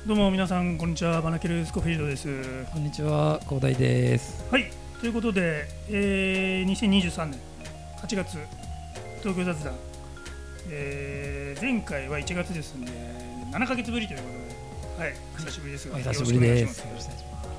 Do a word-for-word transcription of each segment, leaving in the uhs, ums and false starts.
どうも皆さんこんにちは。バナケルスコフィールドです。 こんにちは、広大です。 はい、ということで、えー、にせんにじゅうさんねんはちがつ東京雑談、えー、前回はいちがつですんでななかげつぶりということで、はい、久しぶりですが、 お久しぶりです。 よろしくお願いします。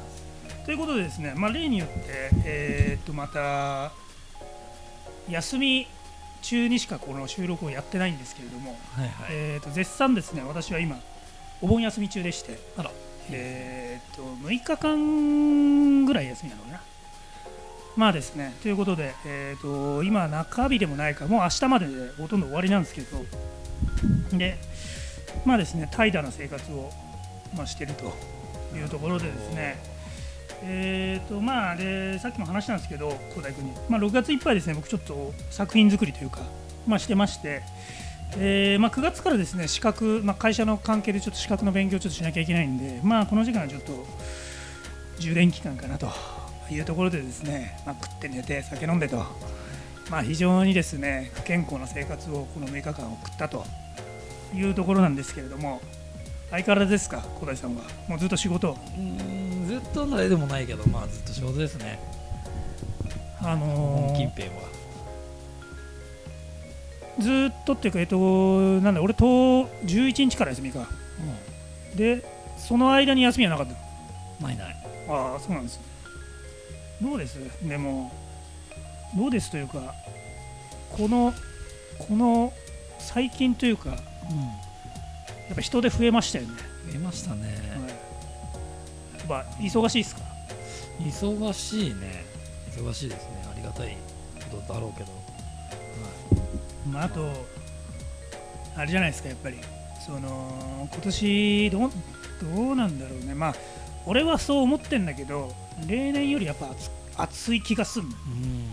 ということでですね、まあ、例によって、えー、っとまた休み中にしかこの収録をやってないんですけれども、 はいはい、 えー、と絶賛ですね、私は今お盆休み中でして、 あら、 えー、とむいかかんぐらい休みなのかな。まあですね、ということで、えー、と今中日でもないか、もう明日まででほとんど終わりなんですけど、でまあですね、怠惰な生活を、まあ、しているというところでですね、えーとまあ、でさっきも話したんですけど、広大君に、まあ、ろくがついっぱいですね、僕ちょっと作品作りというか、まあ、してまして、えーまあ、くがつからですね、資格、まあ、会社の関係でちょっと資格の勉強をちょっとしなきゃいけないんで、まあ、この時間はちょっと充電期間かなというところでですね、まあ、食って寝て酒飲んでと、まあ、非常にですね不健康な生活をこのむいかかん送ったというところなんですけれども、相変わらずですか、小田井さんは。もうずっと仕事。 うーん、ずっとのあれでもないけど、まあずっと仕事ですね。 あのー、 近辺はずっとっていうか、えっと、なんだ、俺とじゅういちにちから休みか。うん、で、その間に休みはなかった。 ないない。 ああ、そうなんです。どうですでも、どうですというか、この、この最近というか、うん、やっぱ人手増えましたよね。 増えましたね。 はい、やっぱ忙しいですか？ 忙しいね。忙しいですね。ありがたいことだろうけど。はい、 まあ、あと、あれじゃないですか、やっぱり。その今年どう、どうなんだろうね。まあ、俺はそう思ってんだけど、例年よりやっぱ 暑, 暑い気がするの。うん、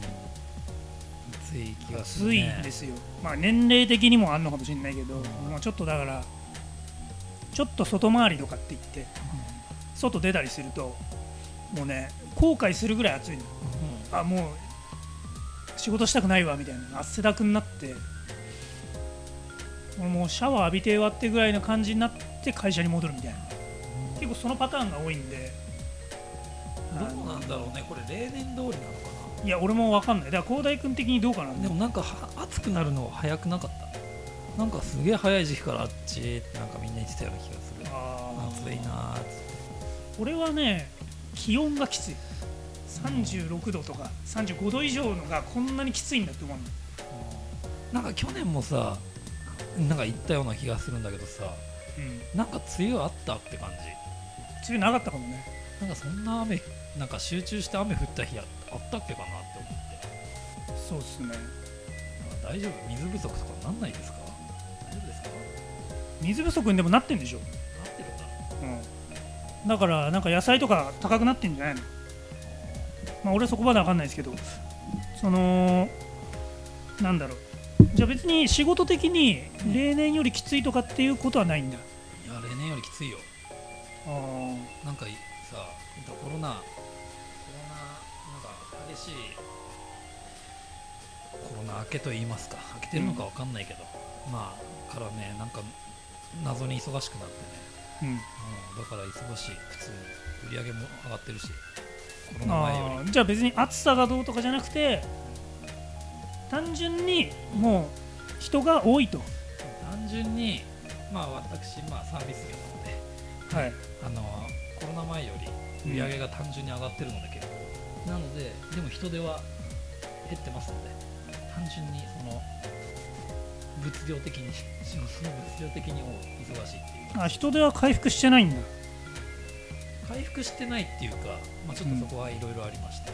暑い気がする、ね、 暑いんですよ。まあ、年齢的にもあるのかもしれないけど、うん、まあ、ちょっとだから、ちょっと外回りとかって言って、うん、外出たりすると、もうね、後悔するぐらい暑いの。うん、あ、もう仕事したくないわみたいな、汗だくになって、もうシャワー浴びて終わってぐらいの感じになって会社に戻るみたいな、うん、結構そのパターンが多いんで。 どうなんだろうね、これ例年通りなのかな。 いや、俺も分かんない。だから広大君的にどうかな。 でもなんか暑くなるの早くなかった？なんかすげえ早い時期からあっちってなんかみんな言ってたような気がする。あ暑いなーって。 俺はね、気温がきつい。さんじゅうろくどとかさんじゅうごど以上のがこんなにきついんだって思うの。 なんか去年もさ、なんか言ったような気がするんだけどさ、うん、なんか梅雨あったって感じ。梅雨なかったかもね。 なんかそんな雨、なんか集中して雨降った日あったっけかなって思って。 そうっすね。 大丈夫？水不足とかなんないですか？大丈夫ですか？ 水不足にでもなってんでしょ。なってるんだ。 うん。だからなんか野菜とか高くなってんじゃないの？まあ俺はそこまで分かんないですけど、そのなんだろう。じゃあ別に仕事的に例年よりきついとかっていうことはないんだ。 いや例年よりきついよ。ああ。なんかさ、コロナ、コロナなんか激しいコロナ明けと言いますか、明けてるのか分かんないけど、うん、まあからね、なんか謎に忙しくなってね、うんうん、だから忙しい、普通に売り上げも上がってるし、コロナ前より。 じゃあ別に暑さがどうとかじゃなくて、単純にもう人が多いと。 単純に、まあ私、まあ、サービス業なので、はい、あのコロナ前より売り上げが単純に上がってるので結構、うん、なので、でも人手は減ってますので、単純にその物量的に仕事の物量的に忙しいっていう。 あ、人手は回復してないんだ。 回復してないっていうか、まあ、ちょっとそこはいろいろありまして、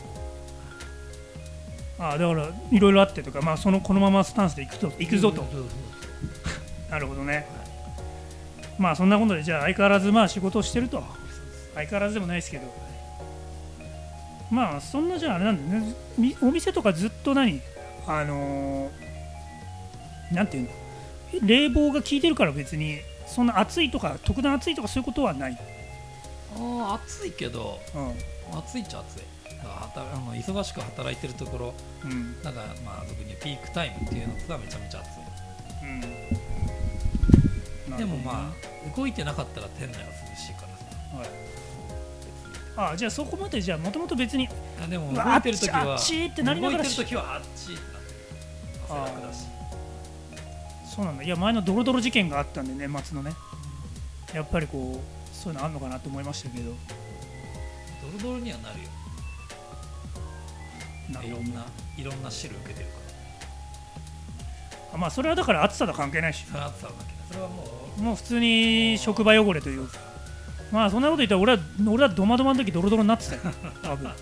うん、あだからいろいろあってとか、まあ、そのこのままスタンスでいくといくぞと。なるほどね、はい、まあそんなことで、じゃあ相変わらずまあ仕事をしてると。相変わらずでもないですけど、はい、まあそんな、じゃああれなんだよね、お店とかずっと何あのー、なんていうの、冷房が効いてるから別にそんな暑いとか特段暑いとかそういうことはない。 ああ、暑いけど、うん、暑いっちゃ暑い。だからあの忙しく働いてるところ、うん、なんかまあ俗にピークタイムっていうのはめちゃめちゃ暑い。 うん、 でもまあ動いてなかったら店内は涼しいからさ、 はい、あじゃあそこまでじゃあもともと別にあでも動いてる時はあっちってなりながら動いてる時はあっちってなってる汗だくだし。 そうなんだ。いや前のドロドロ事件があったんで年末のね、やっぱりこうそういうのあんのかなと思いましたけど、 ドロドロにはなるよ。いろんないろんな汁受けてるから。 あまあそれはだから暑さと関係ないし、 それは暑さは関係ない。それはもうもう普通に職場汚れというか、まあそんなこと言ったら俺は俺はドマドマの時ドロドロになってたよ多分。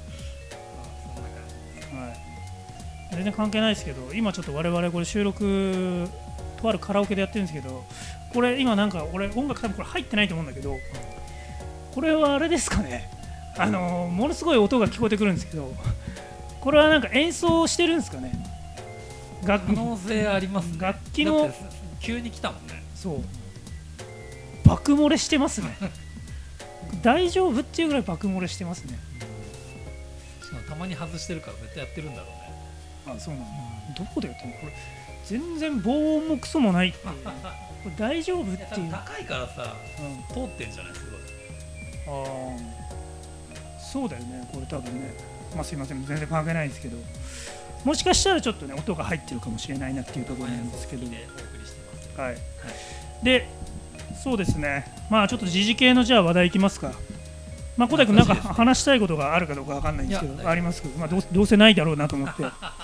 全然関係ないですけど、今ちょっと我々これ収録とあるカラオケでやってるんですけど、これ今なんか俺音楽多分これ入ってないと思うんだけど、これはあれですかね、あのものすごい音が聞こえてくるんですけど、これはなんか演奏してるんですかね。 可能性ありますね。 楽器の急に来たもんね。 そう爆漏れしてますね大丈夫っていうぐらい爆漏れしてますね。 しかもたまに外してるから絶対やってるんだろうね。 あそうなんだ、うん、どこでやってんのこれ。全然防音もクソもないっていう、ね、これ大丈夫っていう。 高いからさ、うん、通ってんじゃないすごい。 ああそうだよねこれ多分ね。まあすいません全然関係ないんですけど、もしかしたらちょっとね音が入ってるかもしれないなっていうところなんですけど、はい、はい、でそうですね、まあちょっと時事系のじゃあ話題いきますか。まあ小田君なんか話したいことがあるかどうかわかんないんですけど、ありますけど、まあどう、どうせないだろうなと思って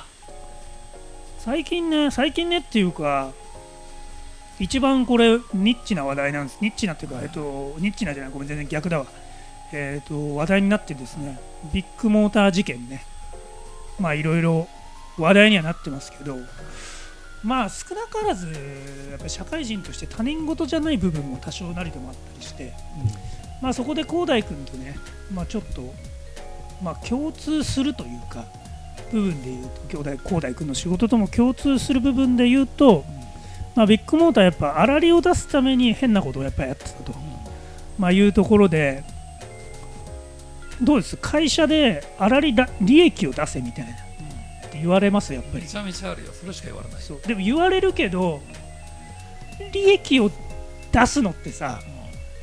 最近ね最近ねっていうか一番これニッチな話題なんです。ニッチなっていうか、えっとニッチなじゃないごめん全然逆だわ。えっと話題になってですね、ビッグモーター事件ね、まあいろいろ話題にはなってますけど、まあ少なからずやっぱり社会人として他人事じゃない部分も多少なりともあったりして、うん、まあそこで広大君とね、まあちょっとまあ共通するというか部分で言うと、広大広大君の仕事とも共通する部分で言うと、うん、まあビッグモーターやっぱ粗利を出すために変なことをやっぱりやってたと、うん、まあいうところで、どうです会社で粗利だ利益を出せみたいな。言われますやっぱり。 めちゃめちゃあるよ。それしか言われない。 そうでも言われるけど利益を出すのってさ、うん、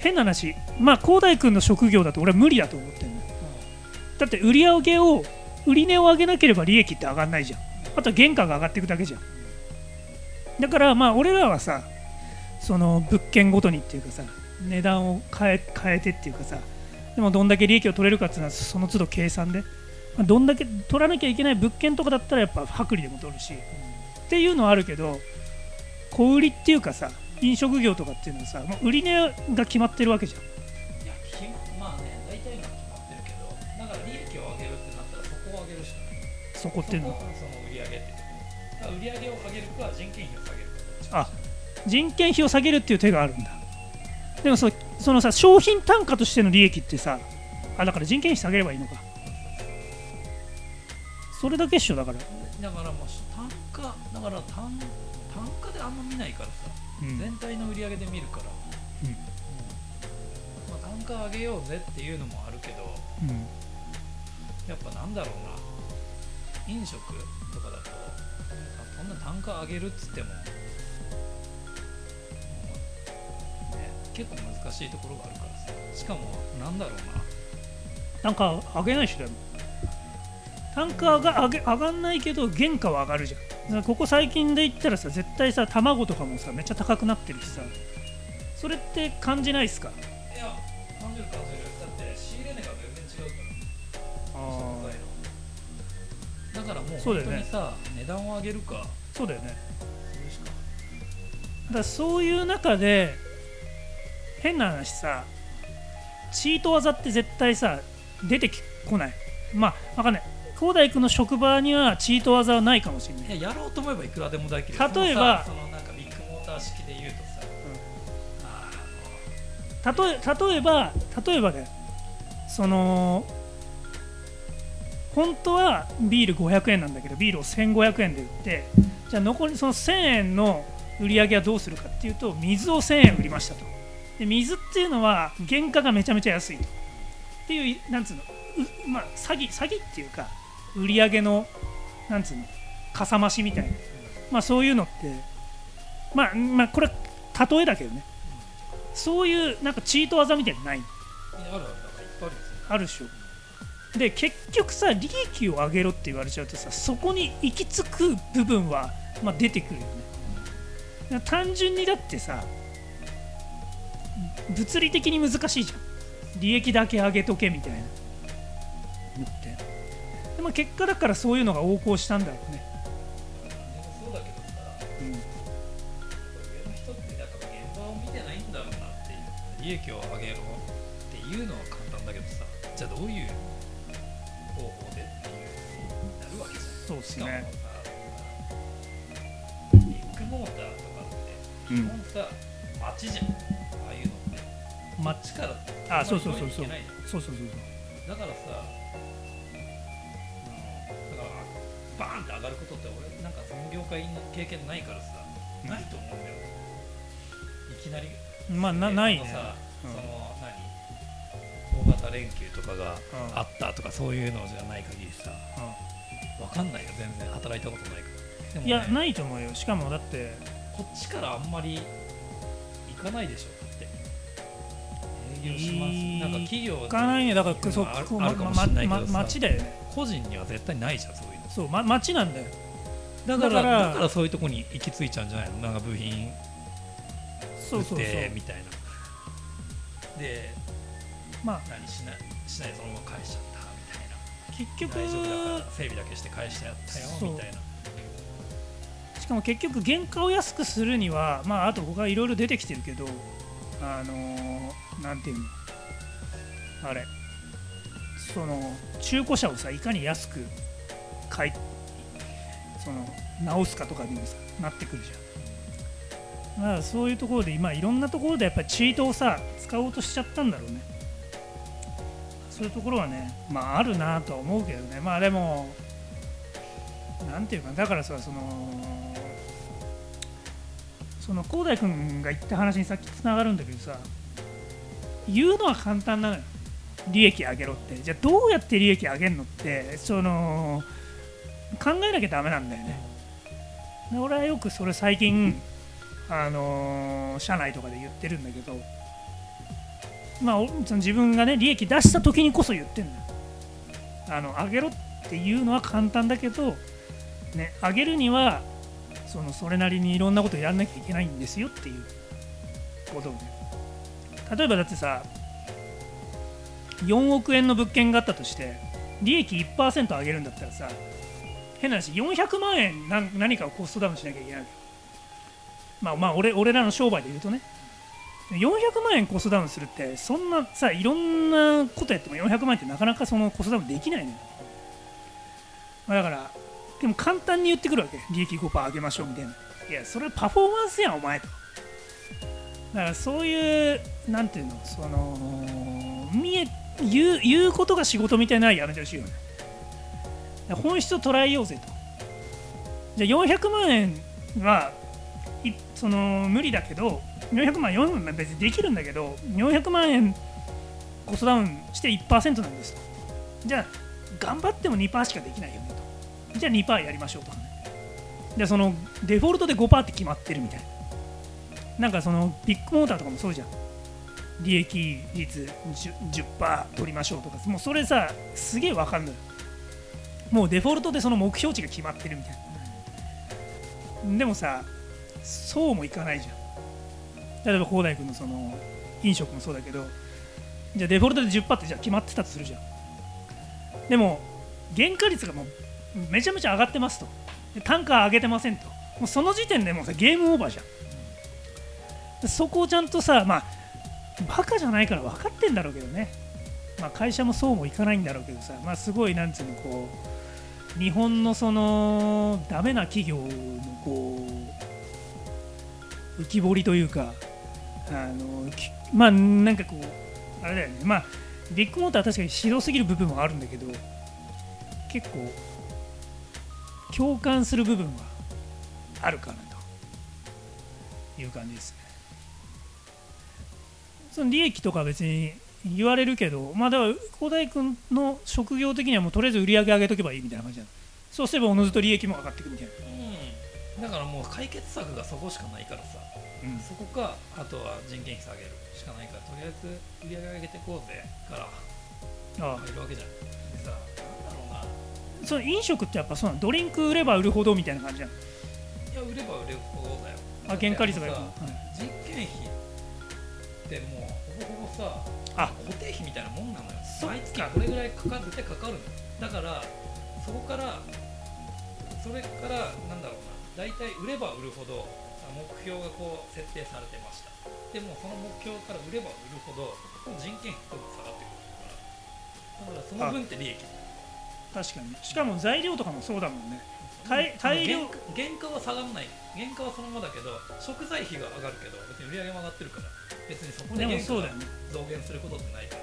変な話、まあ広大君の職業だと俺は無理だと思ってるの、うん、だって売り上げを売り値を上げなければ利益って上がんないじゃん。あとは原価が上がっていくだけじゃん。だからまあ俺らはさその物件ごとにっていうかさ値段を変え、変えてっていうかさ、でもどんだけ利益を取れるかっていうのはその都度計算でどんだけ取らなきゃいけない物件とかだったらやっぱ薄利でも取るし、うん、っていうのはあるけど、小売りっていうかさ飲食業とかっていうのはさもう売り値が決まってるわけじゃん。 いやまあね大体のは決まってるけど、だから利益を上げるってなったらそこを上げるしかない。 そこっていうのはその売り上げってところ、売り上げを上げるか人件費を下げるか。 あ人件費を下げるっていう手があるんだ。でも そ, そのさ商品単価としての利益ってさ、あだから人件費下げればいいのか。それだけっしょ。だからだからもう単価だから単単価であんま見ないからさ、うん、全体の売り上げで見るから、うんうんまあ、単価上げようぜっていうのもあるけど、うん、やっぱなんだろうな、飲食とかだとそんな単価上げるっつっても、もうね、結構難しいところがあるからさ。しかもなんだろうな、 単価上げないしだよ。単価が上げ上がんないけど原価は上がるじゃん。だからここ最近で言ったらさ絶対さ卵とかもさめっちゃ高くなってるしさ、それって感じないっすか。 いや感じる感じる。だって仕入れ値が全然違うから。ああだからもう本当にさ、ね、値段を上げるか。 そうだよね。 それしかだからそういう中で変な話さチート技って絶対さ出てこない。まあ分かんない、広大君の職場にはチート技はないかもしれない。 いや、やろうと思えばいくらでもできる。 例えばそのなんかビッグモーター式で言うとさ、 うん、あの例え例えば例えばね、その本当はビールごひゃくえんなんだけどビールをせんごひゃくえんで売って、じゃあ残りそのせんえんの売り上げはどうするかっていうと、水をせんえん売りましたと。で水っていうのは原価がめちゃめちゃ安いとっていう、なんつうの、まあ、詐欺詐欺っていうか売り上げのなんつうのかさ増しみたいな、まあ、そういうのって、まあまあ、これ例えだけどね、そういうなんかチート技みたいなのないの？ あるある、だからいっぱいあるんですよ。 あるでしょ。で結局さ利益を上げろって言われちゃうとさ、そこに行き着く部分は、まあ、出てくるよね。単純にだってさ物理的に難しいじゃん、利益だけ上げとけみたいなのって。でも結果だからそういうのが横行したんだろうね。 でもそうだけどさ、 うん、 上の人ってだから現場を見てないんだろうなっていう。利益を上げろっていうのは簡単だけどさ、じゃあどういう方法でっていうなるわけじゃん。 そうですね。 しかもさ、ビッグモーターとかって基本さ、街じゃん、ああいうのって。街からあ、そうそうそうそう。 いけないじゃん。 そうそうそうだからさ、だからバーンって上がることって俺なんかその業界の経験ないからさ、うん、ないと思うんだよ。いきなり。 まあなないね。 さ、 うん、 その何大型連休とかがあったとかそういうのじゃない限りさ、うん、わかんないよ全然働いたことないから。でもね、いやないと思うよ。しかもだってこっちからあんまり行かないでしょ。営業します。なんか企業行かないね。だからそうあるかもしれないけどさ、街だよね。 個人には絶対ないじゃんそういうの。 そう、ま、街なんだよ。 だからだからそういうとこに行き着いちゃうんじゃないの。なんか部品売ってみたいな。で、まあ何しないしないそのまま返しちゃったみたいな。結局大丈夫だから整備だけして返してやったよみたいな。 しかも結局原価を安くするには、まああと他いろいろ出てきてるけど、あのー、なんていうのあれ、その中古車をさいかに安く買いその直すかとかにもさなってくるじゃん。だからそういうところで今いろんなところでやっぱりチートをさ使おうとしちゃったんだろうね。そういうところはね、まああるなとは思うけどね。まあでもなんていうか、だからさ、そのその広大君が言った話にさっきつながるんだけどさ、言うのは簡単なのよ、利益上げろって。じゃあどうやって利益上げるのってその考えなきゃダメなんだよね。で俺はよくそれ最近、あのー、社内とかで言ってるんだけど、まあその自分がね利益出した時にこそ言ってんだよ。あの上げろっていうのは簡単だけど、ね、上げるにはそのそれなりにいろんなことをやらなきゃいけないんですよっていうことをね。例えばだってさ、よんおくえんの物件があったとして利益 いちパーセント 上げるんだったらさ、変な話よんひゃくまんえん何何かをコストダウンしなきゃいけないわけ。まあまあ 俺, 俺らの商売で言うとね、よんひゃくまんえんコストダウンするってそんなさいろんなことやってもよんひゃくまんえんってなかなかそのコストダウンできないのよ。だからでも簡単に言ってくるわけ、利益 ごパーセント 上げましょうみたいな。いやそれパフォーマンスやんお前と。だからそういうなんていうの、その見え 言, う言うことが仕事みたいなのはやめてほしいよね。本質を捉えようぜと。じゃあよんひゃくまんえんはいその無理だけど、よんひゃくまん、よんひゃくまん別にできるんだけど、よんひゃくまんえんコストダウンして いちパーセント なんですと。じゃあ頑張っても にパーセント しかできないよねと。じゃあ にパーセント やりましょうとかね。でそのデフォルトで ごパーセント って決まってるみたいな。なんかそのビッグモーターとかもそうじゃん。利益率 じゅっパーセント 取りましょうとか、もうそれさすげえわかんない。もうデフォルトでその目標値が決まってるみたいな。でもさそうもいかないじゃん。例えば広大君のその飲食もそうだけど、じゃあデフォルトで じゅっパーセント ってじゃあ決まってたとするじゃん。でも原価率がもうめちゃめちゃ上がってますと、で単価上げてませんと、もうその時点でもうさゲームオーバーじゃん。でそこをちゃんとさ、まあバカじゃないから分かってんだろうけどね、まあ、会社もそうもいかないんだろうけどさ、まあ、すごいなんつうのこう日本のそのダメな企業のこう浮き彫りというか、あのまあなんかこうあれだよね、まあビッグモーターは確かにひどすぎる部分もあるんだけど、結構共感する部分はあるかなという感じですね。その利益とか別に言われるけど、まあだから広大君の職業的にはもうとりあえず売り上げ上げとけばいいみたいな感じなの。そうすればおのずと利益も上がっていくみたいな。 だからもう解決策がそこしかないからさ、うん、そこかあとは人件費下げるしかないから、とりあえず売り上げ上げていこうぜから入るわけじゃん。でさ、なんだろうな、 その飲食ってやっぱそうなの、ドリンク売れば売るほどみたいな感じじゃん。いや売れば売れるほどだよ。 あ、原価率がいい、 人件費ってもうほぼほぼさ、あ、固定費みたいなもんなのよ。毎月これぐらいかかるってかかるの。だからそこからそれからなんだろうな、大体売れば売るほど目標がこう設定されてました。でもその目標から売れば売るほど人件費がどんどん下がってくるから、だからその分って利益。 確かに。しかも材料とかもそうだもんね。大量原価は下がらない、原価はそのままだけど食材費が上がるけど別に売り上げも上がってるから、別にそこで原価が増減することってないから。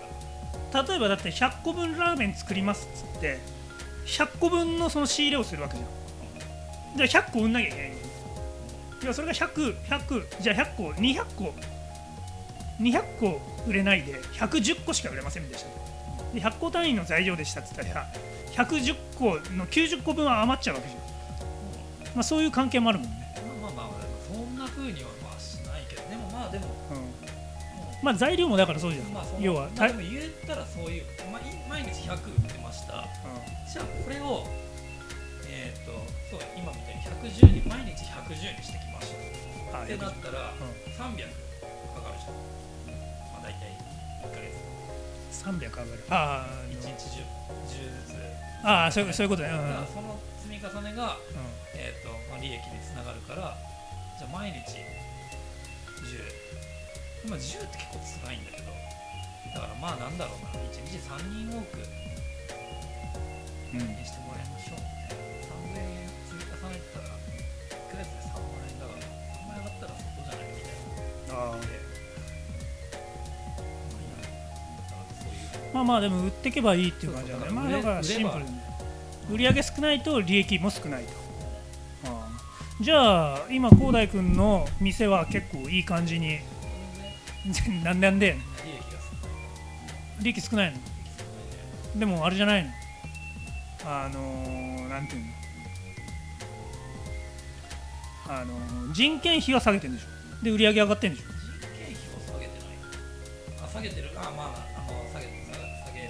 例えばだってひゃっこぶんラーメン作りますっつってひゃっこぶんのその仕入れをするわけじゃん。じゃあひゃっこ売んなきゃいけない。いやそれがひゃく、ひゃく、じゃあひゃっこ、にひゃっこ、にひゃっこ売れないでひゃくじゅっこしか売れませんでした。でひゃっこ単位の材料でしたっつったらひゃくじゅっこのきゅうじゅっこぶんは余っちゃうわけじゃん。まあそういう関係もあるもんね。 まあまあまあそんな風にはまあしないけど、でもまあでも、うん、 まあ材料もだからそうじゃん。まあ、要は、 まあ、でも言えたらそういう、まあ、毎日ひゃく売ってました。うん、じゃあこれをえっ、ー、とそう今みたいにひゃくじゅうに毎日ひゃくじゅうにしてきました。ってなったら、うん、さんびゃくかかるじゃん。まあ大体いっかげつさんびゃく上がる。ああ、 いちにち じゅう, ずつ。 ああ、そういうことね。うん、 だからその積み重ねが、うん、えーとまあ、利益につながるから、じゃあ毎日じゅう、今じゅうって結構辛いんだけど、だからまあなんだろうな、いちにちさんにん多くにしてもらいましょうみたいな、さんぜんえん積み重ねてたらいっかげつでさんまんえんだから、さんまん円上がったらそこじゃないみたいな。ああ、 まあまあでも売っていけばいいっていう感じだね。まあだからシンプルに売り上げ少ないと利益も少ないと。ああ、じゃあ今広大君の店は結構いい感じになんでなんで利益少ないの。でもあれじゃないの、あのー、なんていうの、あのー、人件費は下げてるんでしょ。で売り上げ上がってるんでしょ。 人件費は下げてない。あ、下げてる。あ、まあまあ、あの下げて下げて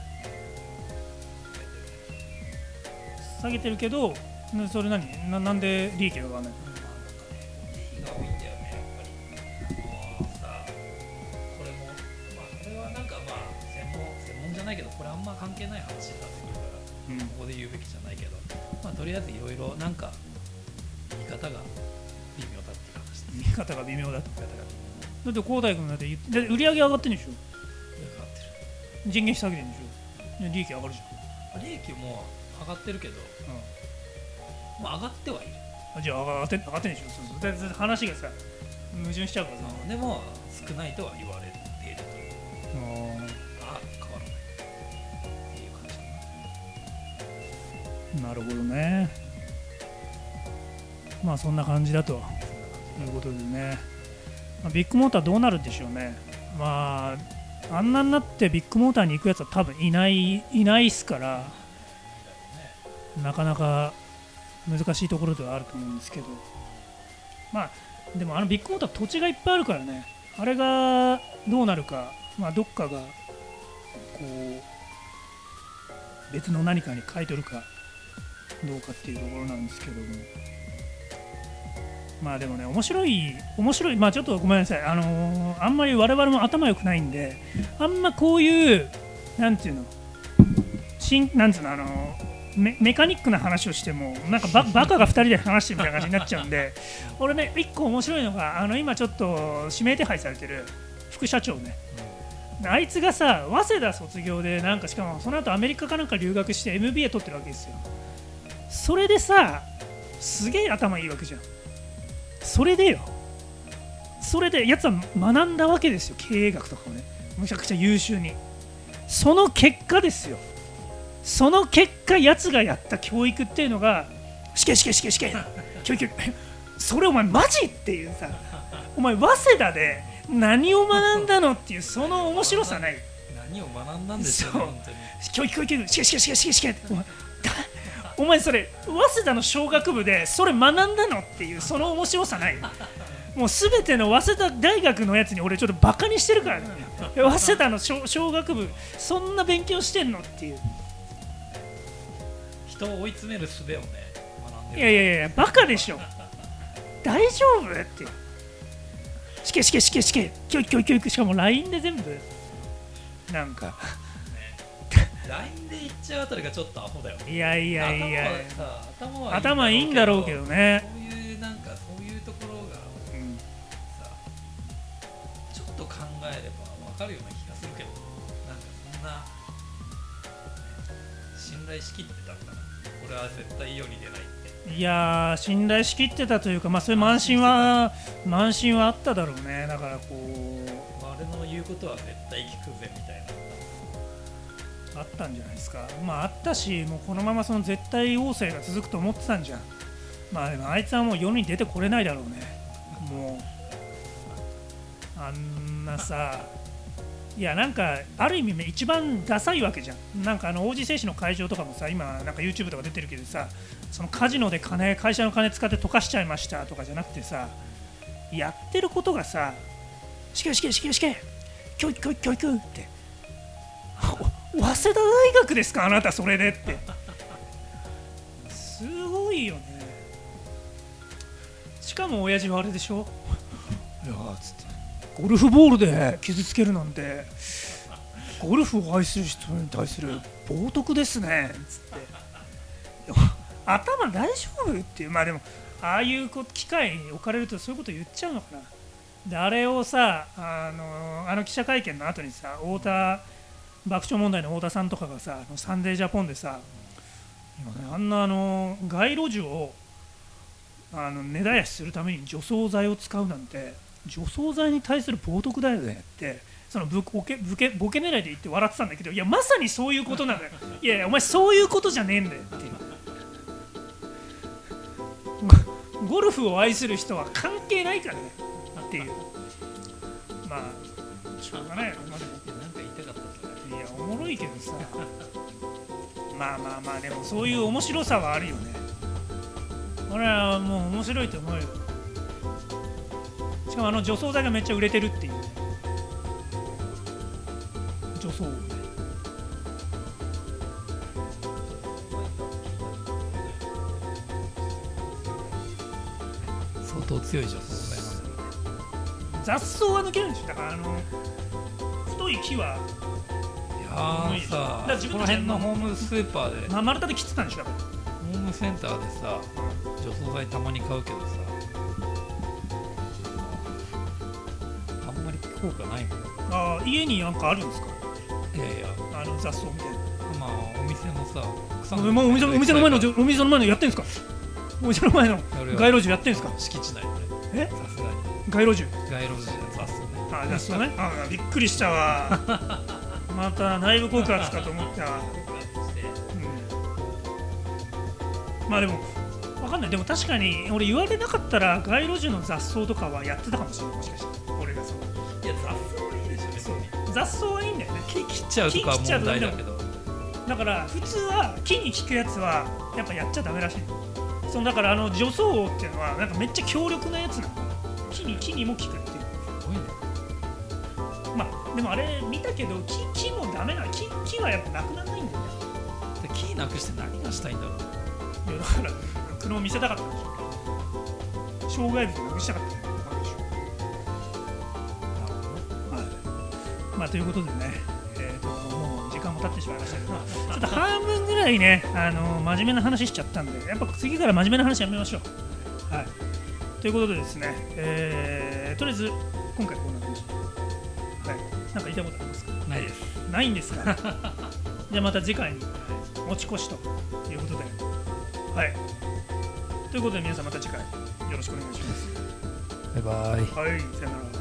下げてるけど、それ何 な, なんで利益が上がらないの。 まあ、なんかね、固定費が多いんだよね、やっぱり。あのさ、これも、まあ、これはなんかまあ専門専門じゃないけど、これあんま関係ない話になってくるから、うん、ここで言うべきじゃないけど、まあとりあえずいろいろなんか言い方が微妙だっていう話です。 言い方が微妙だと。だって広大君だってで売り上げ上がってるんでしょ。 売り上げ上がってる。人件費下げてるんでしょ。利益上がるじゃん。利益も上がってるけど、うん、まあ上がってはいる。 あ、じゃあ上がって上がってるんでしょ。そうそう。で話がさ矛盾しちゃうからさ。 でも少ないとは言われているという。ああ、変わらないっていう感じかな。なるほどね。まあそんな感じだということでね。まあ、ビッグモーターどうなるんでしょうね。まああんなになってビッグモーターに行くやつは多分いないいないっすから。なかなか難しいところではあると思うんですけど、まあでもあのビッグモーター土地がいっぱいあるからね、あれがどうなるか、まあ、どっかがこう別の何かに買い取るかどうかっていうところなんですけども、まあでもね、面白い面白いまあちょっとごめんなさい、あのー、あんまり我々も頭良くないんで、あんまこういうなんていうのしんなんていうのあのーメ, メカニックな話をしてもなんか バ, バカがふたりで話してるみたいな感じになっちゃうんで俺ね、いっこ面白いのがあの今ちょっと指名手配されてる副社長ね、うん、あいつがさ早稲田卒業でなんかしかもその後アメリカかなんか留学して エムビーエー 取ってるわけですよ。それでさすげえ頭いいわけじゃん。それでよそれでやつは学んだわけですよ、経営学とかをね、むちゃくちゃ優秀に。その結果ですよ、その結果やつがやった教育っていうのが試験試験試験試験教育それお前マジっていうさ、お前早稲田で何を学んだのっていうその面白さない。 何を学んだんですよ、ね、本当に教育教育試験試験試験試験試験お前それ早稲田の商学部でそれ学んだのっていうその面白さないもうすべての早稲田大学のやつに俺ちょっとバカにしてるからね早稲田の商学部そんな勉強してんのっていう人を追い詰める術をね学んでる。 いやいやいやバカでしょ大丈夫ってしけしけしけしけ教育教育教育しかも ライン で全部なんかライン で言っちゃうあたりがちょっとアホだよ。 いやいやいや頭はさ頭いいんだろうけどねそういうなんかそういうところがうんさちょっと考えれば分かるような気がするけどなんかそんな、ね、信頼しきってたんだなこれは絶対世に出ないっていやー信頼しきってたというかまあそういう慢心は慢心はあっただろうねだからこうあれの言うことは絶対聞くぜみたいなあったんじゃないですかまああったしもうこのままその絶対陽性が続くと思ってたんじゃんまあでもあいつはもう世に出てこれないだろうねもうあんなさいやなんかある意味一番ダサいわけじゃんなんかあの王子製紙の会場とかもさ今なんか YouTube とか出てるけどさそのカジノで金会社の金使って溶かしちゃいましたとかじゃなくてさやってることがさ死刑死刑死刑死刑教育教育教育って早稲田大学ですかあなたそれでってすごいよねしかも親父はあれでしょいやーつってゴルフボールで傷つけるなんてゴルフを愛する人に対する冒涜ですねつって頭大丈夫っていうまあでもああいう機会に置かれるとそういうこと言っちゃうのかなであれをさあのあの記者会見の後にさ太田爆笑問題の太田さんとかがさサンデージャポンでさ今、ね、あんなあの街路樹をあの根絶やしするために除草剤を使うなんて除草剤に対する冒涜だよねってそのボケボケボケ狙いで言って笑ってたんだけどいやまさにそういうことなんだよいやいやお前そういうことじゃねえんだよっていうゴルフを愛する人は関係ないからねっていうまあしょうがないよまあでもなんか言いたかったんだねいやおもろいけどさまあまあまあでもそういう面白さはあるよね俺はもう面白いと思うよしかもあの除草剤がめっちゃ売れてるっていうね除草相当強い除草剤なんだ雑草は抜けるんでしょだからあの太い木はあーさだから自分このたち辺のホームスーパーでま丸太で切ってたんでしょだかホームセンターでさ除草剤たまに買うけどさあんまり効果ないもんらあ家になんかあるんですかいやいやあの雑草みたいなまあお店のさ草もうお店お店の前のお店の前のやってんすかお店の前の街路樹やってんすか敷地内えでさすがに街路樹街路樹の雑草ねあ雑草ねあびっくりしたわまた内部告発かと思ったわ、うん、まあでも分かんないでも確かに俺言われなかったら街路樹の雑草とかはやってたかもしれないもしかして俺がそういや雑草はいいでしょ別に雑草はいいんだよね木切っちゃうとかは問題だけどだから普通は木に効くやつはやっぱやっちゃダメらしいそのだからあの除草王っていうのはなんかめっちゃ強力なやつなの木に木にも効くっていうすごいねまあでもあれ見たけど木木もダメな木木はやっぱなくならないんだよねで木なくして何がしたいんだろういやだから苦悩を見せたかったんでしょ障害物をなくしたかったんでしょはいまあということでねえーともう時間も経ってしまいましたけどちょっと半分ぐらいねあの真面目な話しちゃったんでやっぱ次から真面目な話やめましょうはいということでですねえーとりあえず今回こんな感じはいなんか言いたいことありますかないですないんですかじゃあまた次回に持ち越しということではいということで皆さんまた次回よろしくお願いしますバイバイはいさよなら